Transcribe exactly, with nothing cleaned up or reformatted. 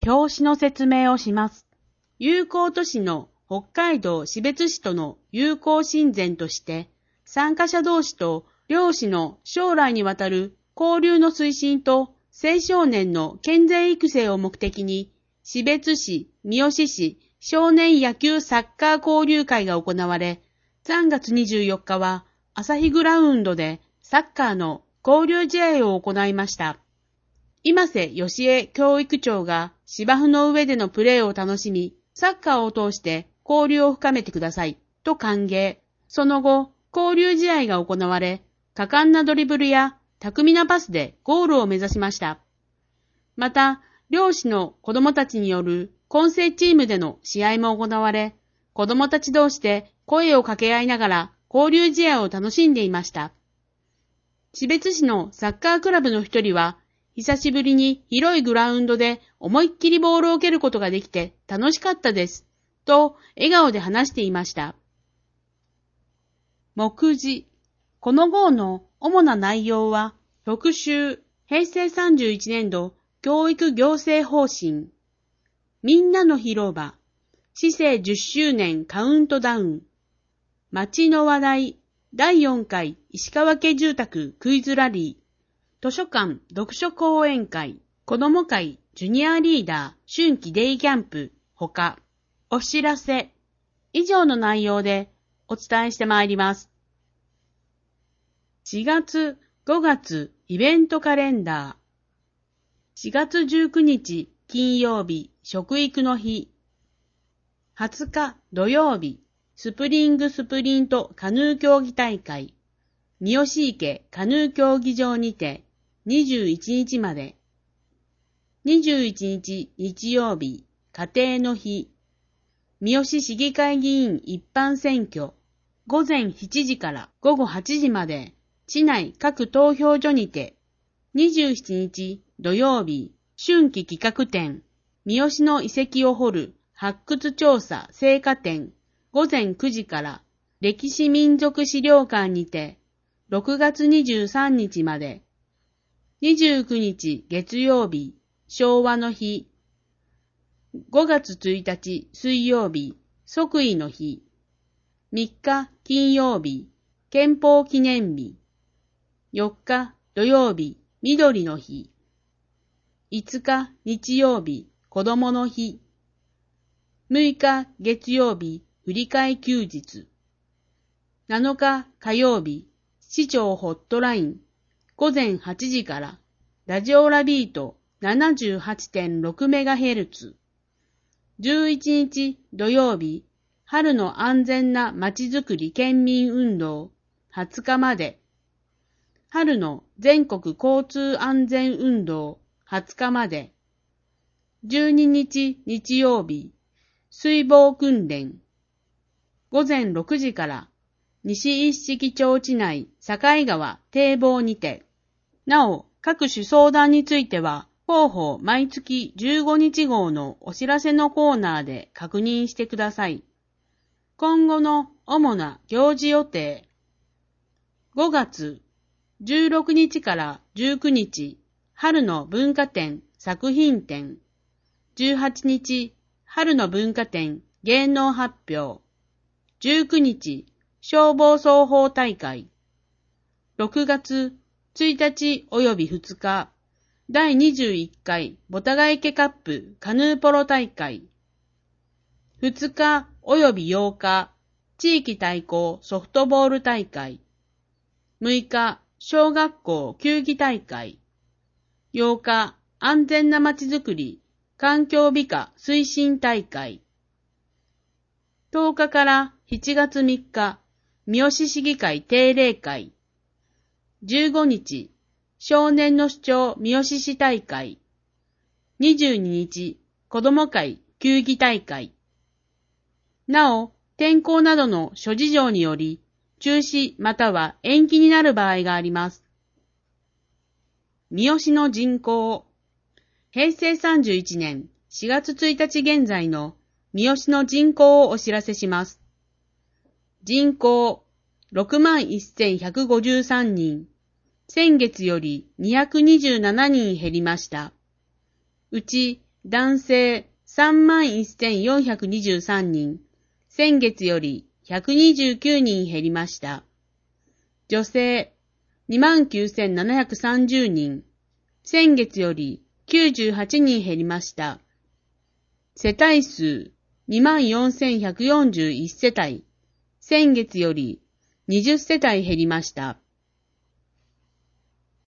表紙の説明をします。友好都市の北海道標津市との友好親善として、参加者同士と両市の将来にわたる交流の推進と青少年の健全育成を目的に、標津市、三好市少年野球サッカー交流会が行われ、さんがつにじゅうよっかは朝日グラウンドでサッカーの交流試合を行いました。今瀬義恵教育長が芝生の上でのプレーを楽しみ、サッカーを通して交流を深めてくださいと歓迎。その後、交流試合が行われ、果敢なドリブルや巧みなパスでゴールを目指しました。また、両市の子供たちによる混成チームでの試合も行われ、子供たち同士で声を掛け合いながら交流試合を楽しんでいました。標津市のサッカークラブの一人は、久しぶりに広いグラウンドで思いっきりボールを蹴ることができて楽しかったです、と笑顔で話していました。目次。この号の主な内容は、特集、へいせいさんじゅういちねんど教育行政方針、みんなの広場、市政じゅっしゅうねんカウントダウン、街の話題、だいよんかい石川家住宅クイズラリー、図書館読書講演会、子ども会ジュニアリーダー春季デイキャンプ、ほか、お知らせ、以上の内容でお伝えしてまいります。しがつ、ごがつイベントカレンダー。しがつじゅうくにち金曜日食育の日。はつか土曜日スプリングスプリントカヌー競技大会。三好池カヌー競技場にてにじゅういちにちまで。にじゅういちにち日曜日家庭の日。三好市議会議員一般選挙。ごぜんしちじからごごはちじまで。市内各投票所にて、にじゅうしちにち土曜日、春季企画展、三好の遺跡を掘る発掘調査成果展、ごぜんくじから歴史民族資料館にて、ろくがつにじゅうさんにちまで、にじゅうくにち月曜日、昭和の日、ごがつついたち水曜日、即位の日、みっか金曜日、憲法記念日、よっか土曜日、緑の日。いつか日曜日、子供の日。むいか月曜日、振り替え休日。なのか火曜日、市長ホットライン。ごぜんはちじから、ラジオラビート ななじゅうはちてんろくメガヘルツ。じゅういちにち土曜日、春の安全なまちづくり県民運動。はつかまで。春の全国交通安全運動はつかまで。じゅうににち日曜日、水防訓練。ごぜんろくじから西一色町地内境川堤防にて。なお、各種相談については、広報毎月じゅうごにち号のお知らせのコーナーで確認してください。今後の主な行事予定。ごがつじゅうろくにちからじゅうくにち、春の文化展作品展。じゅうはちにち、春の文化展芸能発表。じゅうくにち、消防操法大会。ろくがつついたちおよびふつか、だいにじゅういっかいボタガ池カップカヌーポロ大会。ふつかおよびようか、地域対抗ソフトボール大会。むいか、小学校球技大会。ようか、安全なまちづくり、環境美化推進大会。とおかからしちがつみっか、三好市議会定例会。じゅうごにち、少年の主張三好市大会。にじゅうににち、子ども会球技大会。なお、天候などの諸事情により、中止または延期になる場合があります。三好の人口。へいせいさんじゅういちねんしがつついたち現在の三好の人口をお知らせします。人口ろくまんせんひゃくごじゅうさんにん。先月よりにひゃくにじゅうななにん減りました。うち男性さんまんせんよんひゃくにじゅうさんにん、先月よりひゃくにじゅうきゅうにん減りました。女性にまんきゅうせんななひゃくさんじゅうにん、先月よりきゅうじゅうはちにん減りました。世帯数にまんよんせんひゃくよんじゅういちせたい、先月よりにじゅっせたい減りました。